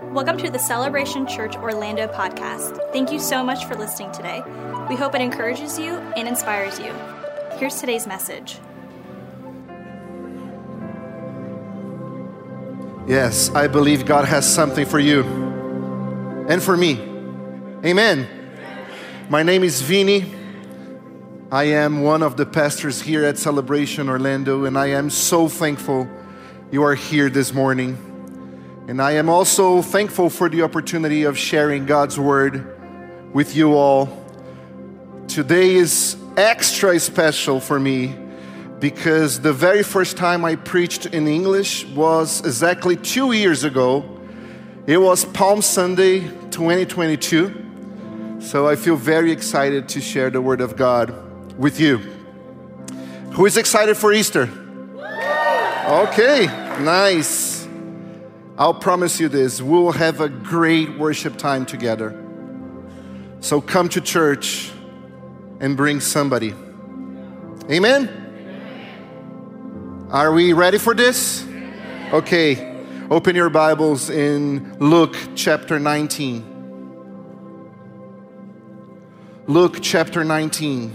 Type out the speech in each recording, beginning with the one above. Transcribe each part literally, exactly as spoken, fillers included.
Welcome to the Celebration Church Orlando podcast. Thank you so much for listening today. We hope it encourages you and inspires you. Here's today's message. Yes, I believe God has something for you and for me. Amen. My name is Vini. I am one of the pastors here at Celebration Orlando, and I am so thankful you are here this morning. And I am also thankful for the opportunity of sharing God's Word with you all. Today is extra special for me because the very first time I preached in English was exactly two years ago. It was Palm Sunday twenty twenty-two. So I feel very excited to share the Word of God with you. Who is excited for Easter? Okay, nice. I'll promise you this, we'll have a great worship time together. So come to church and bring somebody. Amen? Are we ready for this? Okay, open your Bibles in Luke chapter nineteen. Luke chapter nineteen.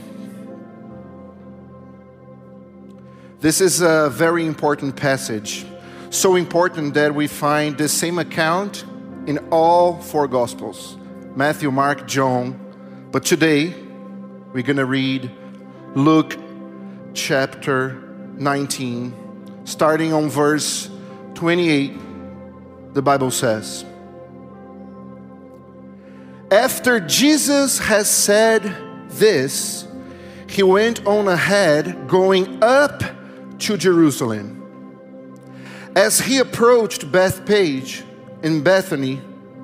This is a very important passage. So important that we find the same account in all four Gospels. Matthew, Mark, John. But today, we're going to read Luke chapter nineteen. Starting on verse twenty-eight, the Bible says, "After Jesus has said this, he went on ahead, going up to Jerusalem. As he approached Bethphage in Bethany,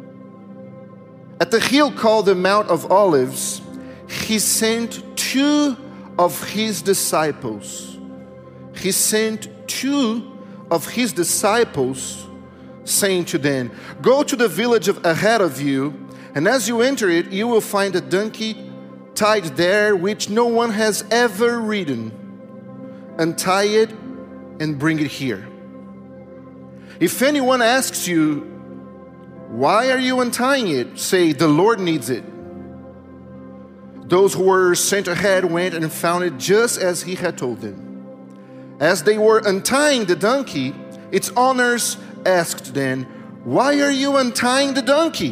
at the hill called the Mount of Olives, he sent two of his disciples. He sent two of his disciples, saying to them, 'Go to the village of ahead of you, and as you enter it, you will find a donkey tied there which no one has ever ridden. Untie it and bring it here. If anyone asks you, why are you untying it? Say, the Lord needs it.' Those who were sent ahead went and found it just as he had told them. As they were untying the donkey, its owners asked them, 'Why are you untying the donkey?'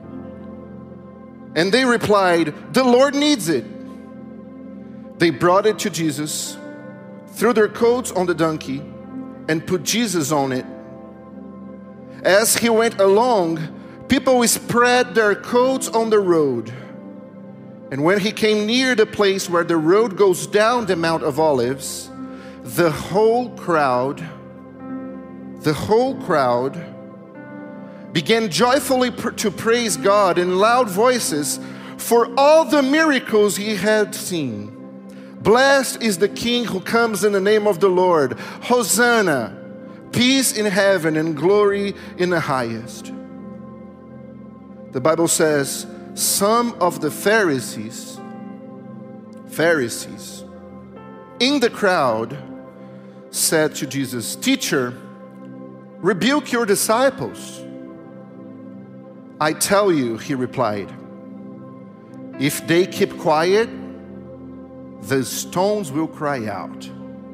And they replied, 'The Lord needs it.' They brought it to Jesus, threw their coats on the donkey, and put Jesus on it. As he went along, people spread their coats on the road. And when he came near the place where the road goes down the Mount of Olives, the whole crowd, the whole crowd began joyfully pr- to praise God in loud voices for all the miracles he had seen. 'Blessed is the King who comes in the name of the Lord. Hosanna, peace in heaven and glory in the highest.' The Bible says, some of the Pharisees, Pharisees in the crowd said to Jesus, 'Teacher, rebuke your disciples.' 'I tell you,' he replied, 'if they keep quiet, the stones will cry out.'"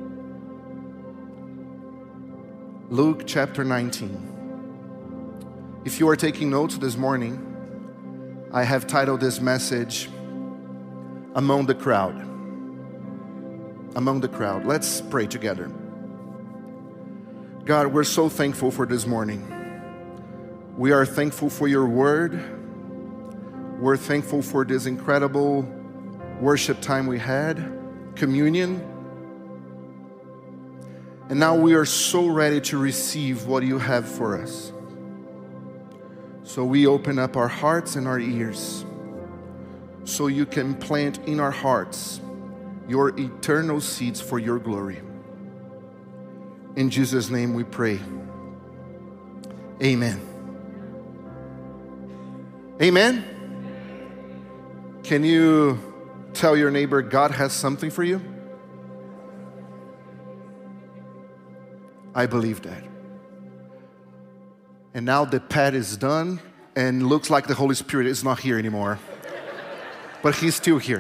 Luke chapter nineteen. If you are taking notes this morning, I have titled this message, Among the Crowd. Among the crowd. Let's pray together. God, we're so thankful for this morning. We are thankful for your word. We're thankful for this incredible worship time we had, communion. And now we are so ready to receive what you have for us. So we open up our hearts and our ears so you can plant in our hearts your eternal seeds for your glory. In Jesus' name we pray. Amen. Amen. Can you tell your neighbor, God has something for you? I believe that. And now the pet is done, and looks like the Holy Spirit is not here anymore. But he's still here.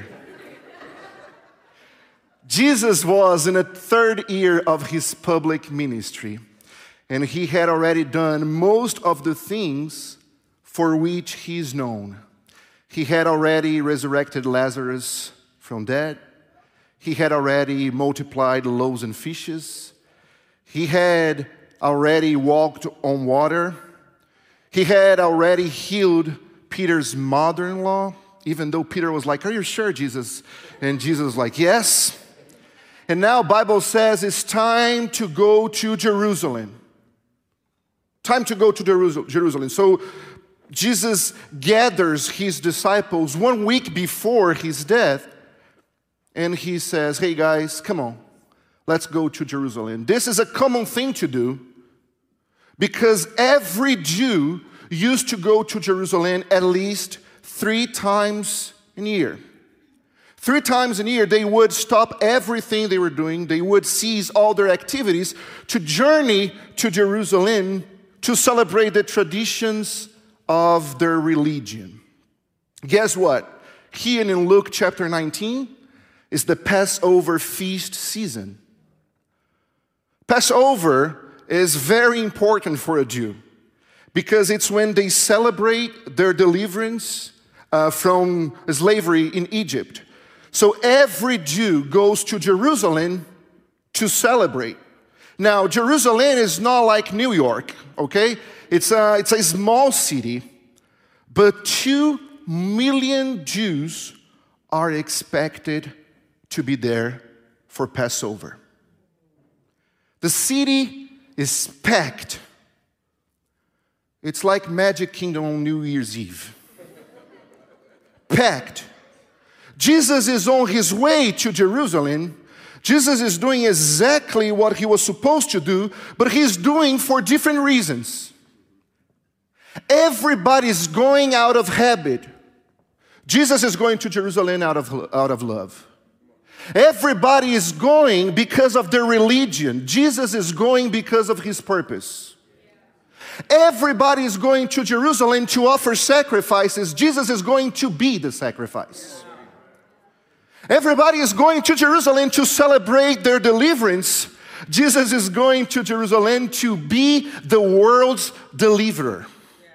Jesus was in the third year of his public ministry, and he had already done most of the things for which he is known. He had already resurrected Lazarus from dead. He had already multiplied loaves and fishes. He had already walked on water. He had already healed Peter's mother-in-law, even though Peter was like, "Are you sure, Jesus?" And Jesus was like, "Yes." And now Bible says it's time to go to Jerusalem. Time to go to Jerusalem. So Jesus gathers his disciples one week before his death, and he says, "Hey guys, come on, let's go to Jerusalem." This is a common thing to do because every Jew used to go to Jerusalem at least three times a year. Three times a year, they would stop everything they were doing. They would cease all their activities to journey to Jerusalem to celebrate the traditions of their religion. Guess what? Here in Luke chapter nineteen is the Passover feast season. Passover is very important for a Jew because it's when they celebrate their deliverance uh, from slavery in Egypt. So every Jew goes to Jerusalem to celebrate. Now, Jerusalem is not like New York, okay? It's a, it's a small city, but two million Jews are expected to be there for Passover. The city is packed. It's like Magic Kingdom on New Year's Eve. Packed. Jesus is on his way to Jerusalem. Jesus is doing exactly what he was supposed to do, but he's doing for different reasons. Everybody's going out of habit. Jesus is going to Jerusalem out of, out of love. Everybody is going because of their religion. Jesus is going because of his purpose. Everybody is going to Jerusalem to offer sacrifices. Jesus is going to be the sacrifice. Everybody is going to Jerusalem to celebrate their deliverance. Jesus is going to Jerusalem to be the world's deliverer.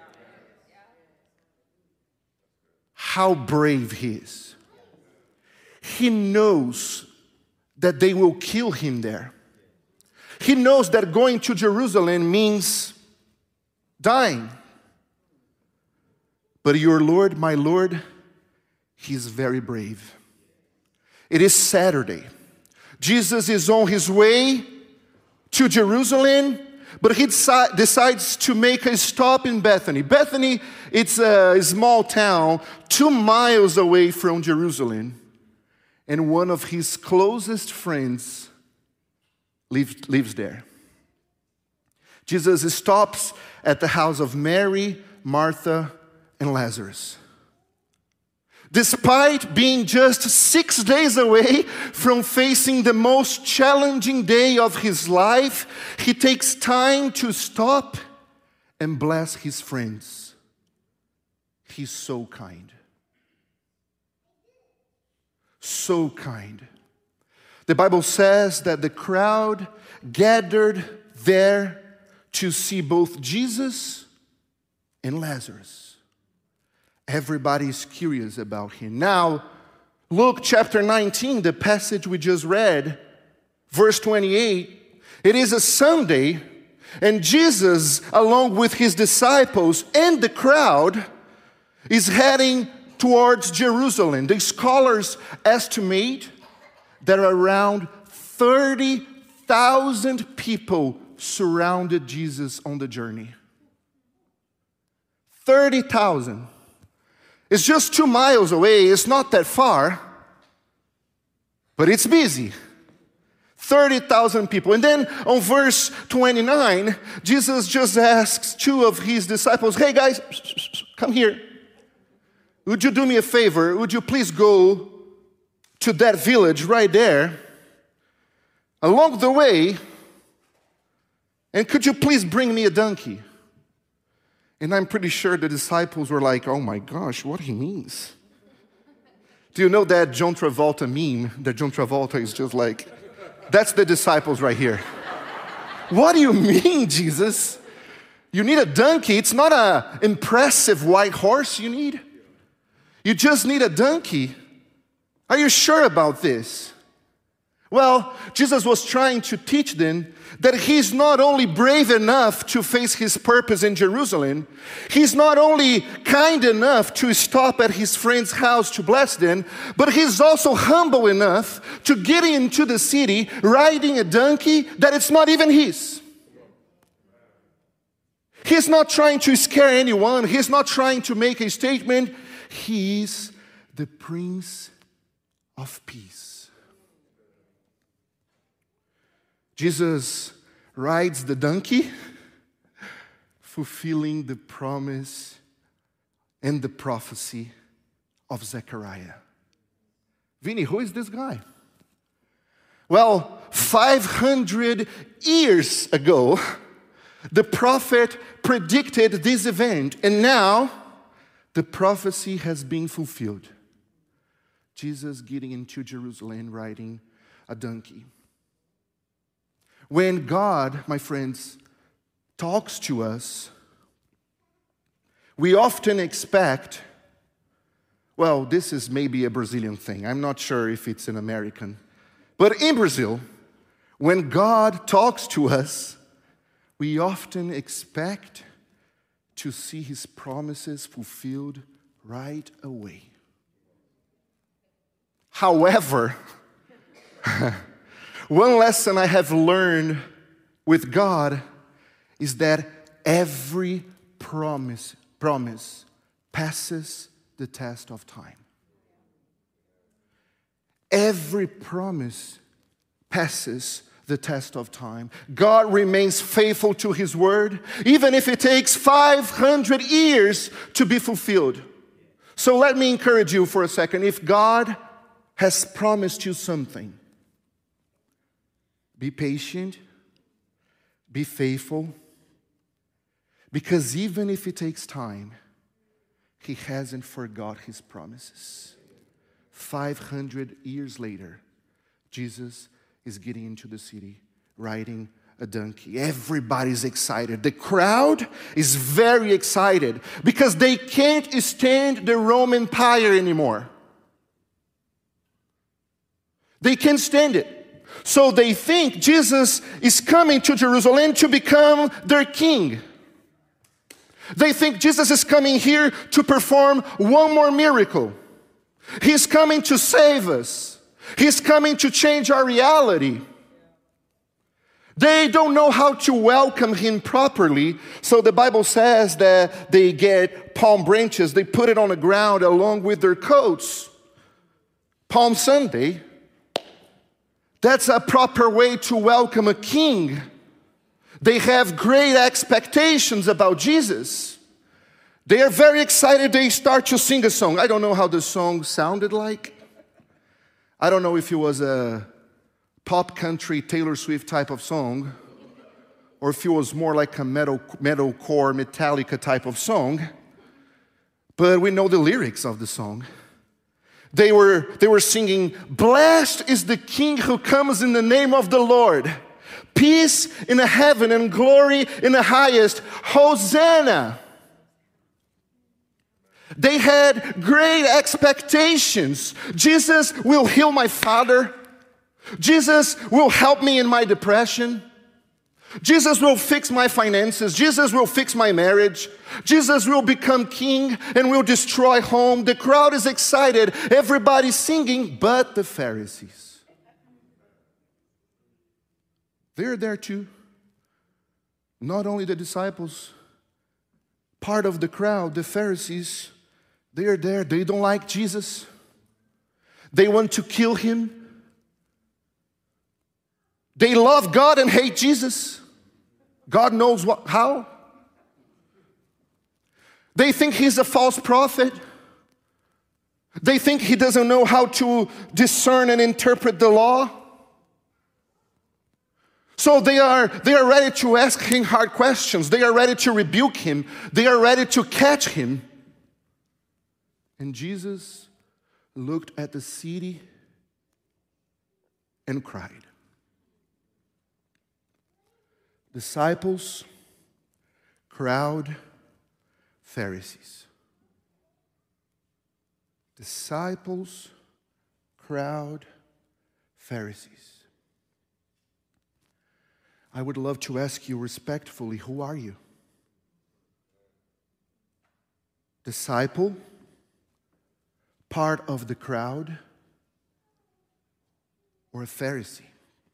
How brave he is. He knows that they will kill him there. He knows that going to Jerusalem means dying. But your Lord, my Lord, he's very brave. It is Saturday. Jesus is on his way to Jerusalem, but he deci- decides to make a stop in Bethany. Bethany, it's a small town two miles away from Jerusalem. And one of his closest friends live, lives there. Jesus stops at the house of Mary, Martha, and Lazarus. Despite being just six days away from facing the most challenging day of his life, he takes time to stop and bless his friends. He's so kind. So kind. The Bible says that the crowd gathered there to see both Jesus and Lazarus. Everybody's curious about him. Now, Luke chapter nineteen, the passage we just read, verse twenty-eight, it is a Sunday, and Jesus, along with his disciples and the crowd, is heading towards Jerusalem. The scholars estimate that around thirty thousand people surrounded Jesus on the journey. thirty thousand. It's just two miles away. It's not that far, but it's busy. thirty thousand people. And then on verse twenty-nine, Jesus just asks two of his disciples, "Hey guys, come here. Would you do me a favor? Would you please go to that village right there along the way, and could you please bring me a donkey? And I'm pretty sure the disciples were like, oh my gosh, what he means. Do you know that John Travolta meme? That John Travolta is just like, that's the disciples right here. What do you mean, Jesus? You need a donkey. It's not an impressive white horse you need. You just need a donkey. Are you sure about this? Well, Jesus was trying to teach them that he's not only brave enough to face his purpose in Jerusalem, he's not only kind enough to stop at his friend's house to bless them, but he's also humble enough to get into the city riding a donkey that it's not even his. He's not trying to scare anyone. He's not trying to make a statement. He's the Prince of Peace. Jesus rides the donkey, fulfilling the promise and the prophecy of Zechariah. Vinny, who is this guy? Well, five hundred years ago, the prophet predicted this event, and now the prophecy has been fulfilled. Jesus getting into Jerusalem riding a donkey. When God, my friends, talks to us, we often expect, well, this is maybe a Brazilian thing. I'm not sure if it's an American. But in Brazil, when God talks to us, we often expect to see his promises fulfilled right away. However, one lesson I have learned with God is that every promise, promise passes the test of time. Every promise passes the test of time. God remains faithful to his word, even if it takes five hundred years to be fulfilled. So let me encourage you for a second. If God has promised you something, be patient, be faithful, because even if it takes time, he hasn't forgot his promises. five hundred years later, Jesus is getting into the city, riding a donkey. Everybody's excited. The crowd is very excited because they can't stand the Roman Empire anymore. They can't stand it. So they think Jesus is coming to Jerusalem to become their king. They think Jesus is coming here to perform one more miracle. He's coming to save us. He's coming to change our reality. They don't know how to welcome him properly. So the Bible says that they get palm branches, they put it on the ground along with their coats. Palm Sunday, that's a proper way to welcome a king. They have great expectations about Jesus. They are very excited. They start to sing a song. I don't know how the song sounded like. I don't know if it was a pop country Taylor Swift type of song, or if it was more like a metal, metalcore Metallica type of song. But we know the lyrics of the song. They were, they were singing, "Blessed is the King who comes in the name of the Lord. Peace in the heaven and glory in the highest. Hosanna." They had great expectations. Jesus will heal my father. Jesus will help me in my depression. Jesus will fix my finances. Jesus will fix my marriage. Jesus will become king and will destroy home. The crowd is excited. Everybody's singing, but the Pharisees. They're there too. Not only the disciples, part of the crowd, the Pharisees, they are there. They don't like Jesus. They want to kill him. They love God and hate Jesus. God knows what, how. They think he's a false prophet. They think he doesn't know how to discern and interpret the law. So they are, they are ready to ask him hard questions. They are ready to rebuke him. They are ready to catch him. And Jesus looked at the city and cried. Disciples, crowd, Pharisees. Disciples, crowd, Pharisees. I would love to ask you respectfully, who are you? Disciple, part of the crowd, or a Pharisee?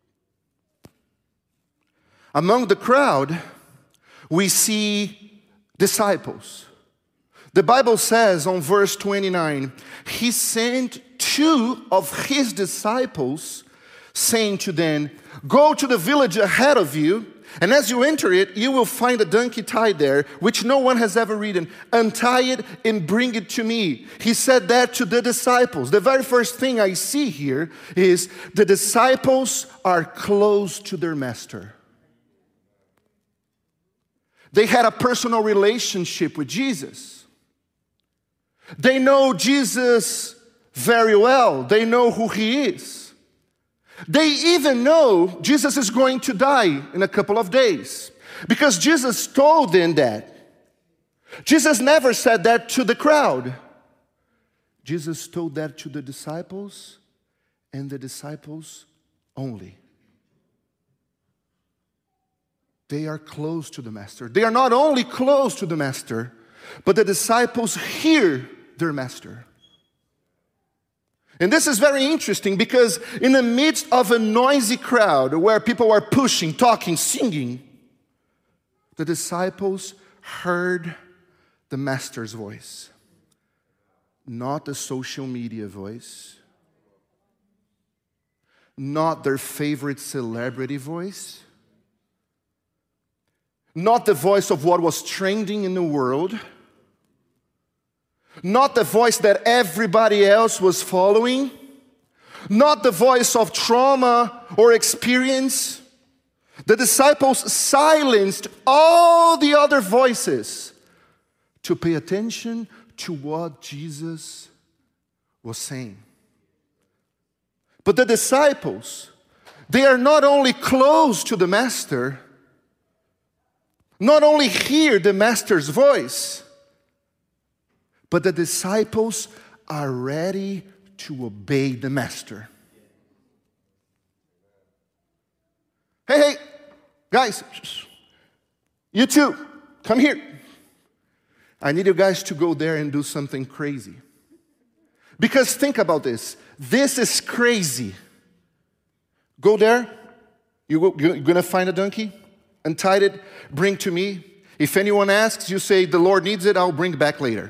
Among the crowd, we see disciples. The Bible says on verse twenty-nine, he sent two of his disciples, saying to them, go to the village ahead of you, and as you enter it, you will find a donkey tied there, which no one has ever ridden. Untie it and bring it to me. He said that to the disciples. The very first thing I see here is the disciples are close to their master. They had a personal relationship with Jesus. They know Jesus very well. They know who he is. They even know Jesus is going to die in a couple of days, because Jesus told them that. Jesus never said that to the crowd. Jesus told that to the disciples, and the disciples only. They are close to the master. They are not only close to the master, but the disciples hear their master. And this is very interesting, because in the midst of a noisy crowd where people are pushing, talking, singing, the disciples heard the master's voice, not the social media voice, not their favorite celebrity voice, not the voice of what was trending in the world, not the voice that everybody else was following, not the voice of trauma or experience. The disciples silenced all the other voices to pay attention to what Jesus was saying. But the disciples, they are not only close to the master, not only hear the master's voice, but the disciples are ready to obey the master. Hey, hey, guys, you two, come here. I need you guys to go there and do something crazy. Because think about this. This is crazy. Go there. You're going to find a donkey, untie it, bring to me. If anyone asks, you say, the Lord needs it, I'll bring it back later.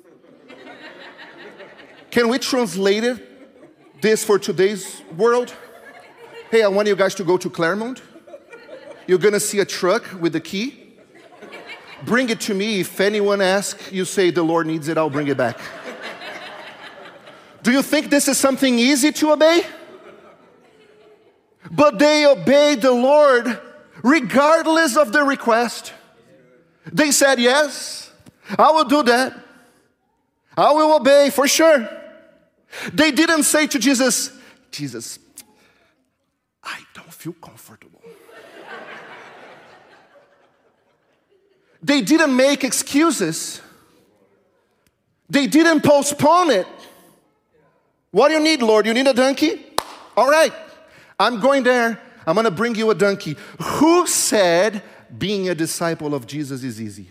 Can we translate it, this for today's world? Hey, I want you guys to go to Claremont. You're going to see a truck with the key. Bring it to me. If anyone asks, you say, the Lord needs it, I'll bring it back. Do you think this is something easy to obey? But they obeyed the Lord regardless of the request. They said, yes, I will do that. I will obey for sure. They didn't say to Jesus, Jesus, I don't feel comfortable. They didn't make excuses. They didn't postpone it. What do you need, Lord? You need a donkey? All right, I'm going there. I'm going to bring you a donkey. Who said being a disciple of Jesus is easy?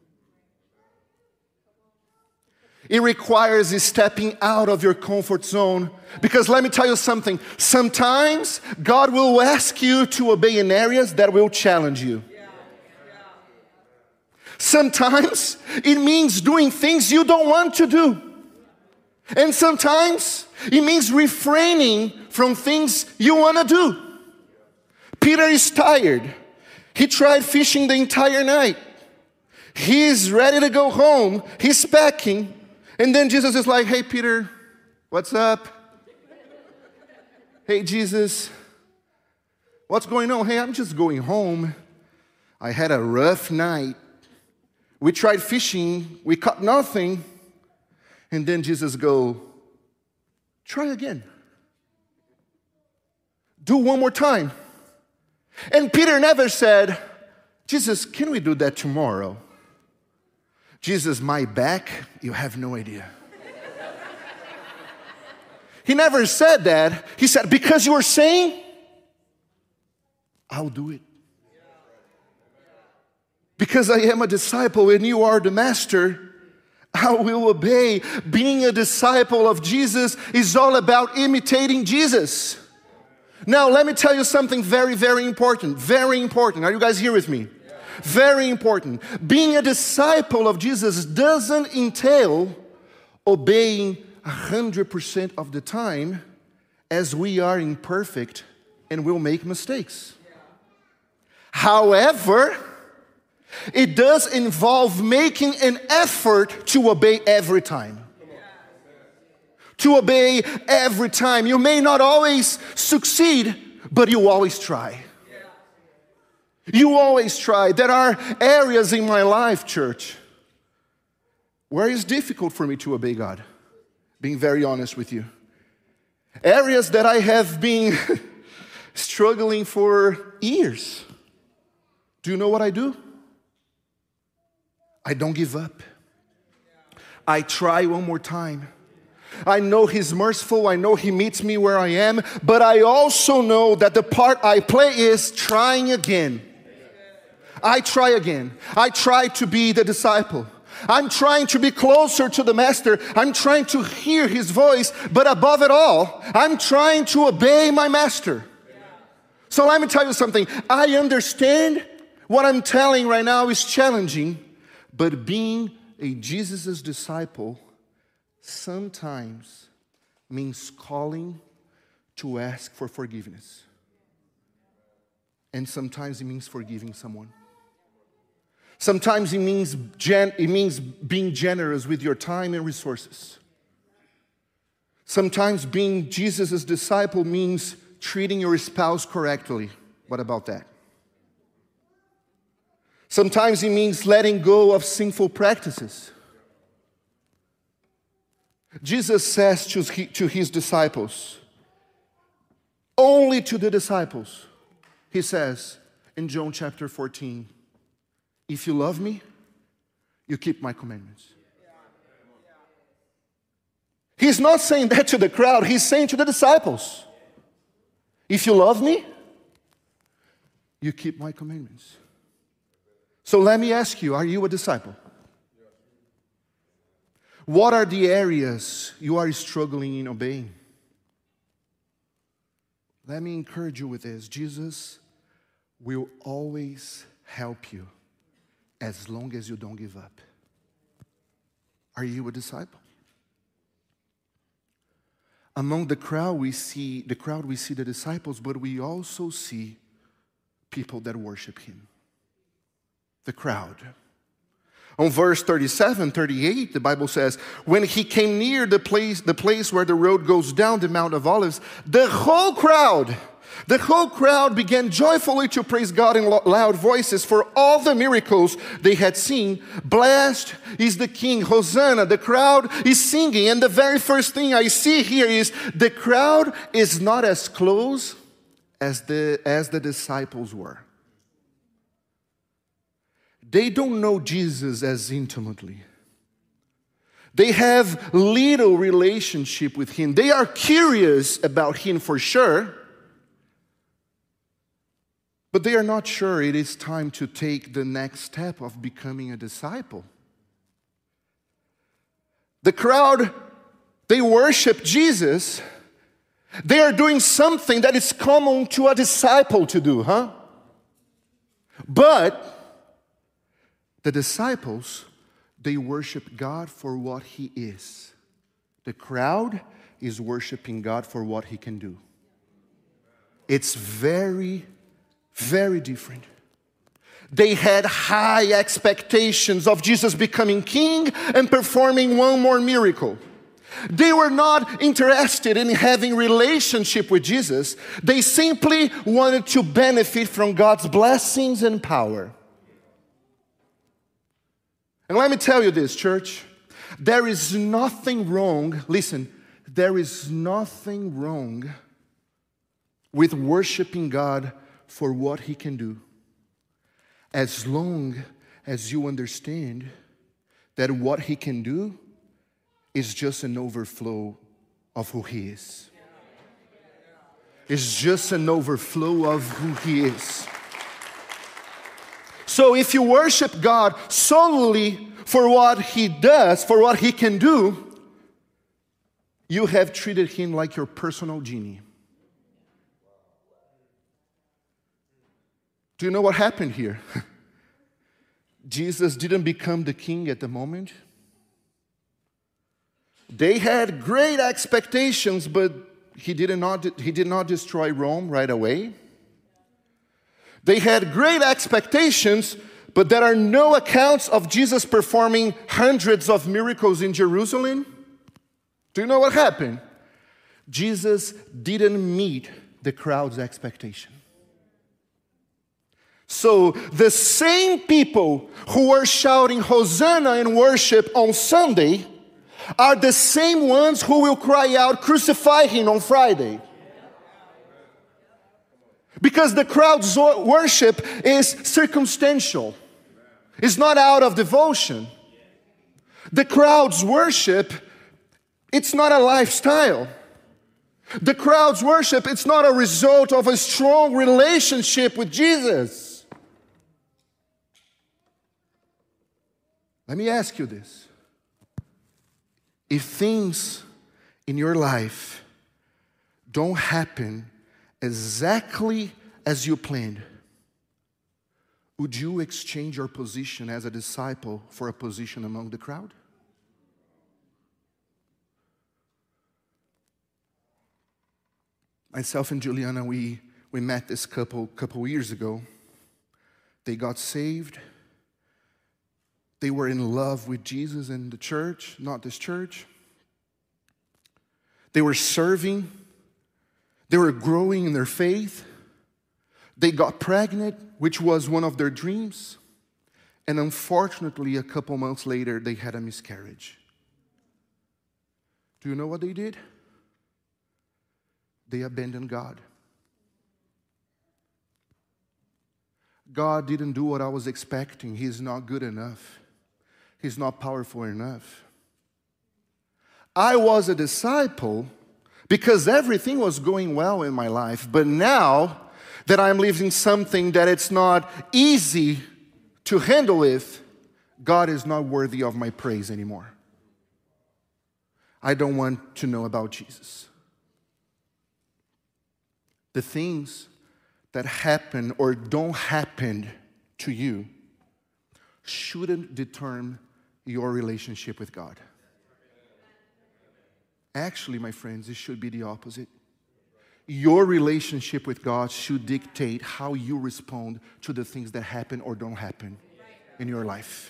It requires stepping out of your comfort zone. Because let me tell you something. Sometimes God will ask you to obey in areas that will challenge you. Sometimes it means doing things you don't want to do. And sometimes it means refraining from things you want to do. Peter is tired. He tried fishing the entire night. He's ready to go home. He's packing. And then Jesus is like, hey, Peter, what's up? Hey, Jesus, What's going on? Hey, I'm just going home. I had a rough night. We tried fishing. We caught nothing. And then Jesus go, try again. Do one more time. And Peter never said, Jesus, can we do that tomorrow? Jesus, my back, you have no idea. He never said that. He said, because you are saying, I'll do it. Because I am a disciple and you are the master, I will obey. Being a disciple of Jesus is all about imitating Jesus. Now, let me tell you something very, very important. Very important. Are you guys here with me? Very important. Being a disciple of Jesus doesn't entail obeying one hundred percent of the time, as we are imperfect and will make mistakes. However, it does involve making an effort to obey every time. To obey every time. You may not always succeed, but you always try. You always try. There are areas in my life, church, where it's difficult for me to obey God. Being very honest with you. Areas that I have been struggling for years. Do you know what I do? I don't give up. I try one more time. I know He's merciful. I know He meets me where I am. But I also know that the part I play is trying again. I try again. I try to be the disciple. I'm trying to be closer to the Master. I'm trying to hear His voice. But above it all, I'm trying to obey my Master. So let me tell you something. I understand what I'm telling right now is challenging. But being a Jesus' disciple sometimes means calling to ask for forgiveness. And sometimes it means forgiving someone. Sometimes it means gen- it means being generous with your time and resources. Sometimes being Jesus' disciple means treating your spouse correctly. What about that? Sometimes it means letting go of sinful practices. Jesus says to, he, to His disciples, only to the disciples, He says in John chapter fourteen, if you love me, you keep my commandments. He's not saying that to the crowd, He's saying to the disciples, if you love me, you keep my commandments. So let me ask you, are you a disciple? What are the areas you are struggling in obeying? Let me encourage you with this. Jesus will always help you as long as you don't give up. Are you a disciple? Among the crowd we see the crowd we see the disciples, but we also see people that worship Him. The crowd. On verse thirty-seven, thirty-eight, the Bible says, when He came near the place, the place where the road goes down the Mount of Olives, the whole crowd, the whole crowd began joyfully to praise God in loud voices for all the miracles they had seen. Blessed is the King, Hosanna. The crowd is singing, and the very first thing I see here is the crowd is not as close as the, as the disciples were. They don't know Jesus as intimately. They have little relationship with Him. They are curious about Him for sure, but they are not sure it is time to take the next step of becoming a disciple. The crowd, they worship Jesus. They are doing something that is common to a disciple to do, huh? But the disciples, they worship God for what He is. The crowd is worshiping God for what He can do. It's very, very different. They had high expectations of Jesus becoming king and performing one more miracle. They were not interested in having relationship with Jesus. They simply wanted to benefit from God's blessings and power. And let me tell you this, church. There is nothing wrong, listen, there is nothing wrong with worshiping God for what He can do, as long as you understand that what He can do is just an overflow of who He is. It's just an overflow of who He is. So if you worship God solely for what He does, for what He can do, you have treated Him like your personal genie. Do you know what happened here? Jesus didn't become the king at the moment. They had great expectations, but he did not, he did not destroy Rome right away. They had great expectations, but there are no accounts of Jesus performing hundreds of miracles in Jerusalem. Do you know what happened? Jesus didn't meet the crowd's expectation. So the same people who were shouting Hosanna in worship on Sunday are the same ones who will cry out, crucify Him on Friday. Because the crowd's worship is circumstantial. It's not out of devotion. The crowd's worship, it's not a lifestyle. The crowd's worship, it's not a result of a strong relationship with Jesus. Let me ask you this. If things in your life don't happen exactly as you planned, would you exchange your position as a disciple for a position among the crowd? Myself and Juliana, we, we met this couple couple years ago. They got saved. They were in love with Jesus and the church, not this church. They were serving. They were growing in their faith. They got pregnant, which was one of their dreams. And unfortunately, a couple months later, they had a miscarriage. Do you know what they did? They abandoned God. God didn't do what I was expecting. He's not good enough. He's not powerful enough. I was a disciple because everything was going well in my life. But now that I'm living something that it's not easy to handle with, God is not worthy of my praise anymore. I don't want to know about Jesus. The things that happen or don't happen to you shouldn't determine your relationship with God. Actually, my friends, it should be the opposite. Your relationship with God should dictate how you respond to the things that happen or don't happen in your life.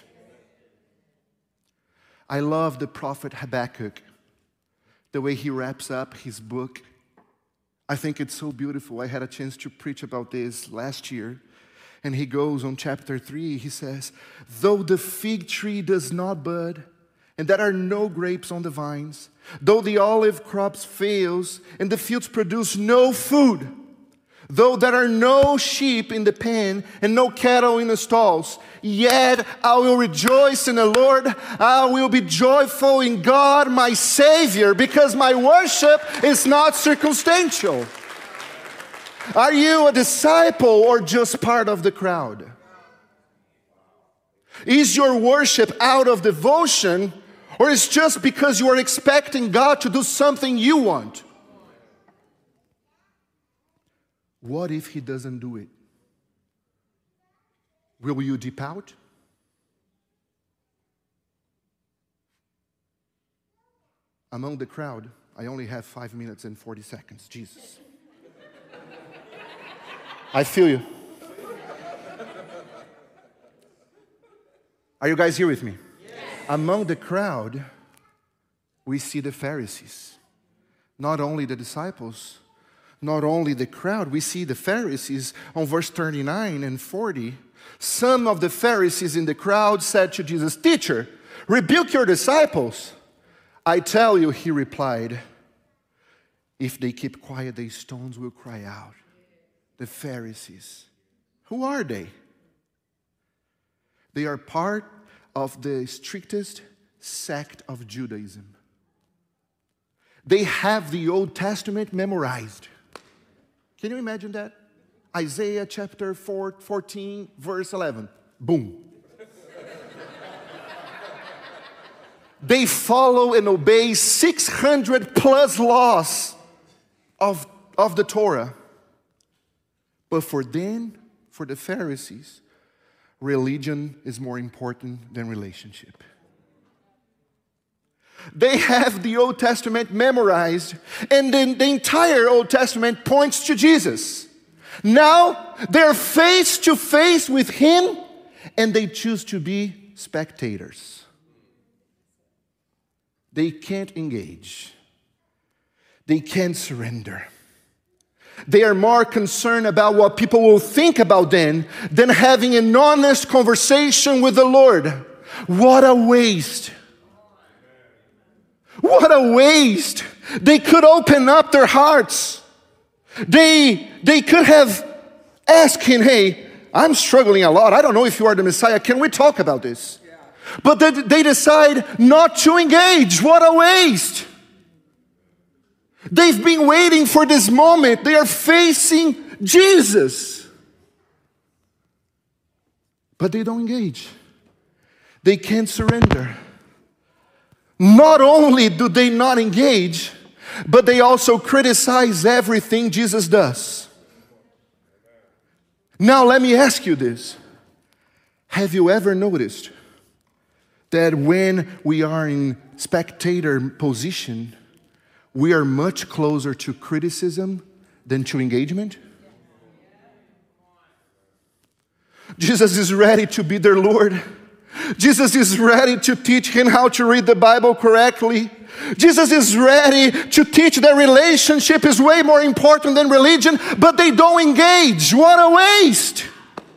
I love the prophet Habakkuk, the way he wraps up his book. I think it's so beautiful. I had a chance to preach about this last year. And he goes on chapter three, he says, though the fig tree does not bud, and there are no grapes on the vines, though the olive crops fails, and the fields produce no food, though there are no sheep in the pen, and no cattle in the stalls, yet I will rejoice in the Lord, I will be joyful in God my Savior, because my worship is not circumstantial. Are you a disciple or just part of the crowd? Is your worship out of devotion, or is it just because you are expecting God to do something you want? What if He doesn't do it? Will you dip out? Among the crowd, I only have five minutes and forty seconds. Jesus. I feel you. Are you guys here with me? Yes. Among the crowd, we see the Pharisees. Not only the disciples, not only the crowd, we see the Pharisees on verse thirty-nine and forty. Some of the Pharisees in the crowd said to Jesus, "Teacher, rebuke your disciples." "I tell you," he replied, "if they keep quiet, the stones will cry out." The Pharisees, who are they? They are part of the strictest sect of Judaism. They have the Old Testament memorized. Can you imagine that? Isaiah chapter four, fourteen, verse eleven. Boom. They follow and obey six hundred plus laws of, of the Torah. But for them, for the Pharisees, religion is more important than relationship. They have the Old Testament memorized, and then the entire Old Testament points to Jesus. Now they're face to face with Him, and they choose to be spectators. They can't engage. They can't surrender. They are more concerned about what people will think about them than having an honest conversation with the Lord. What a waste. What a waste. They could open up their hearts. They, they could have asked Him, "Hey, I'm struggling a lot. I don't know if you are the Messiah. Can we talk about this?" Yeah. But they, they decide not to engage. What a waste. They've been waiting for this moment. They are facing Jesus. But they don't engage. They can't surrender. Not only do they not engage, but they also criticize everything Jesus does. Now let me ask you this. Have you ever noticed that when we are in spectator position, we are much closer to criticism than to engagement? Jesus is ready to be their Lord. Jesus is ready to teach him how to read the Bible correctly. Jesus is ready to teach that relationship is way more important than religion, but they don't engage. What a waste!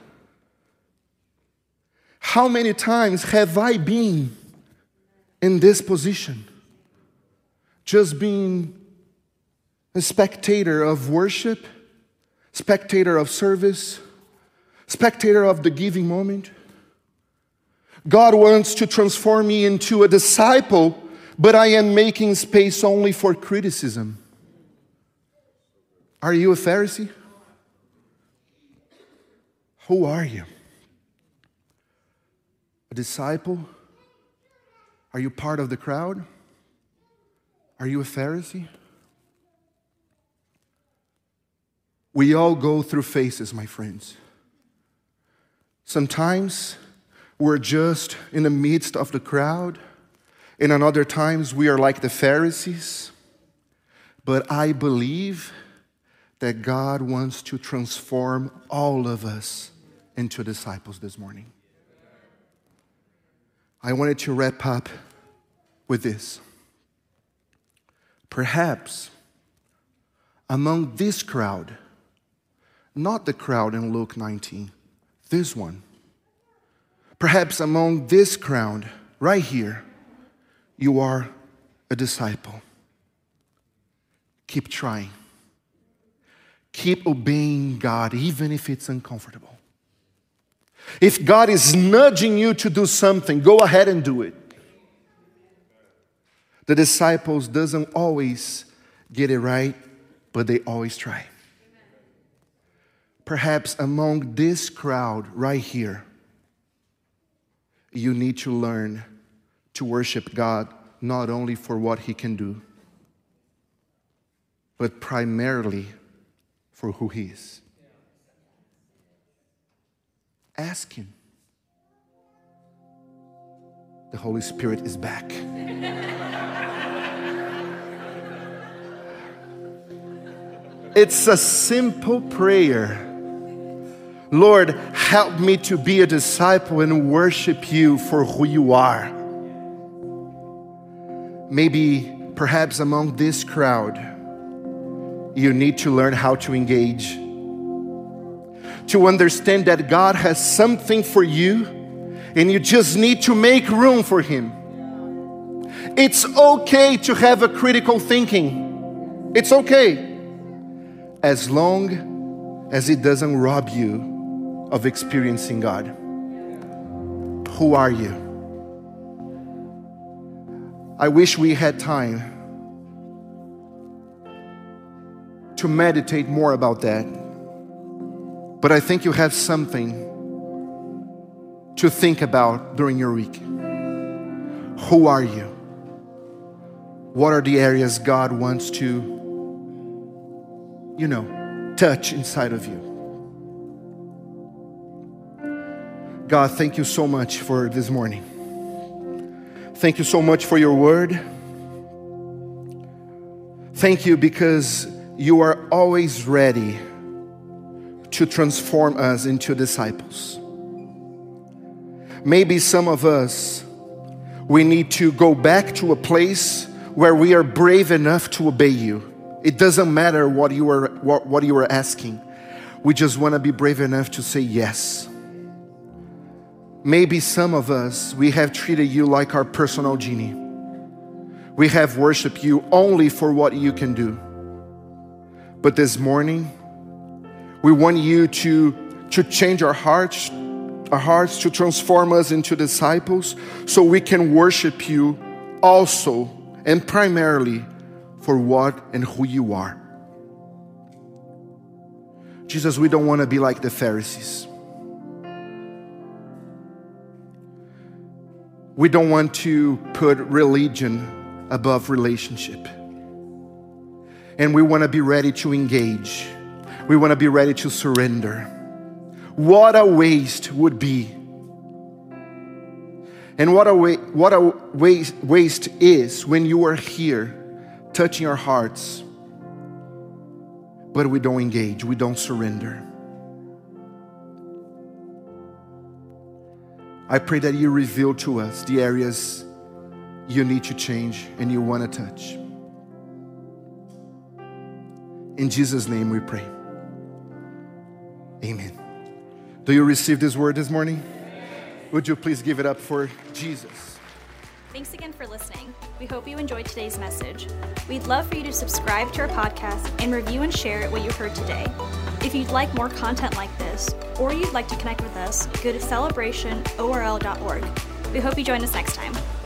How many times have I been in this position? Just being a spectator of worship, spectator of service, spectator of the giving moment. God wants to transform me into a disciple, but I am making space only for criticism. Are you a Pharisee? Who are you? A disciple? Are you part of the crowd? Are you a Pharisee? We all go through phases, my friends. Sometimes we're just in the midst of the crowd, and in other times we are like the Pharisees. But I believe that God wants to transform all of us into disciples this morning. I wanted to wrap up with this. Perhaps among this crowd, not the crowd in Luke nineteen, this one, perhaps among this crowd right here, you are a disciple. Keep trying. Keep obeying God, even if it's uncomfortable. If God is nudging you to do something, go ahead and do it. The disciples doesn't always get it right, but they always try. Perhaps among this crowd right here, you need to learn to worship God not only for what He can do, but primarily for who He is. Ask Him. The Holy Spirit is back. It's a simple prayer. Lord, help me to be a disciple and worship You for who You are. maybe perhaps among this crowd, you need to learn how to engage, to understand that God has something for you and you just need to make room for Him. It's okay to have a critical thinking. It's okay, as long as it doesn't rob you of experiencing God. Who are you? I wish we had time to meditate more about that. But I think you have something to think about during your week. Who are you? What are the areas God wants to, you know, touch inside of you? God, thank you so much for this morning. Thank you so much for your word. Thank you because you are always ready to transform us into disciples. Maybe some of us, we need to go back to a place where we are brave enough to obey you. It doesn't matter what you are what, what you are asking. We just want to be brave enough to say yes. Maybe some of us, we have treated you like our personal genie. We have worshiped you only for what you can do. But this morning, we want you to, to change our hearts, our hearts to transform us into disciples so we can worship you also and primarily for what and who you are. Jesus, we don't want to be like the Pharisees. We don't want to put religion above relationship. And we want to be ready to engage. We want to be ready to surrender. What a waste would be. And what a, wa- what a waste, waste is when you are here touching our hearts, but we don't engage, we don't surrender. I pray that you reveal to us the areas you need to change and you want to touch. In Jesus' name we pray. Amen. Do you receive this word this morning? Would you please give it up for Jesus? Thanks again for listening. We hope you enjoyed today's message. We'd love for you to subscribe to our podcast and review and share what you heard today. If you'd like more content like this, or you'd like to connect with us, go to celebration O R L dot org. We hope you join us next time.